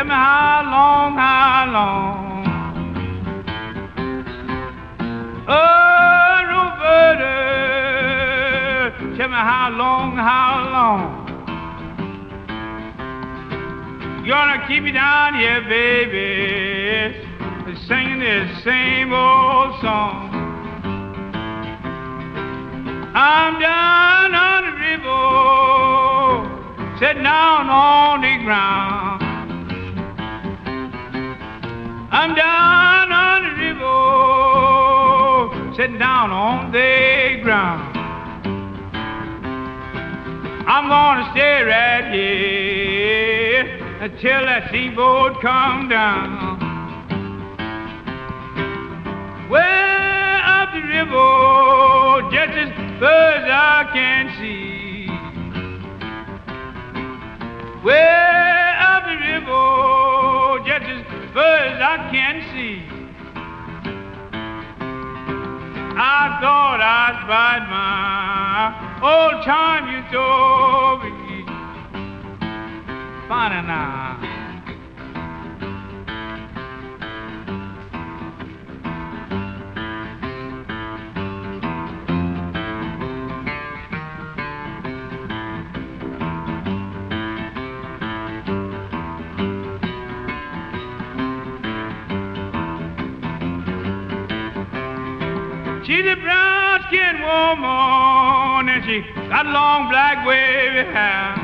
Tell me how long, how long. Oh, Roberta, tell me how long, how long. You're gonna keep me down here, baby, singing this same old song. I'm down on the river, sitting down on the ground. I'm down on the river, sitting down on the ground. I'm gonna stay right here until that steamboat come down. Way up the river, just as far as I can see. Way up the river, just as far as I can see. I thought I'd find my old time you told me. Funny now. She's a brown-skinned woman, and she got long black wavy hair.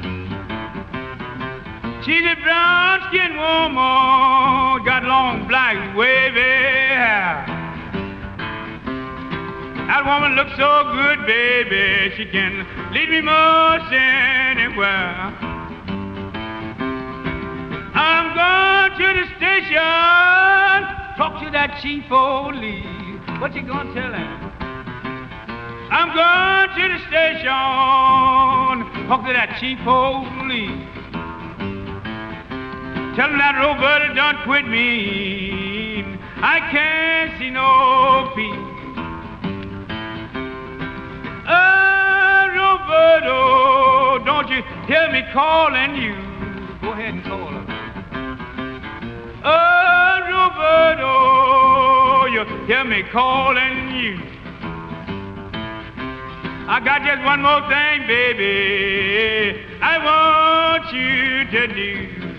She's a brown-skinned woman, got long black wavy hair. That woman looks so good, baby, she can lead me most anywhere. I'm going to the station, talk to that chief old Lee. What you gonna tell him? I'm going to the station, talk to that chief old Lee. Tell him that Roberta done quit me. I can't see no peace. Oh, Roberta, don't you hear me calling you? Go ahead and call her. Oh, Roberta, you hear me calling you. I got just one more thing, baby, I want you to do.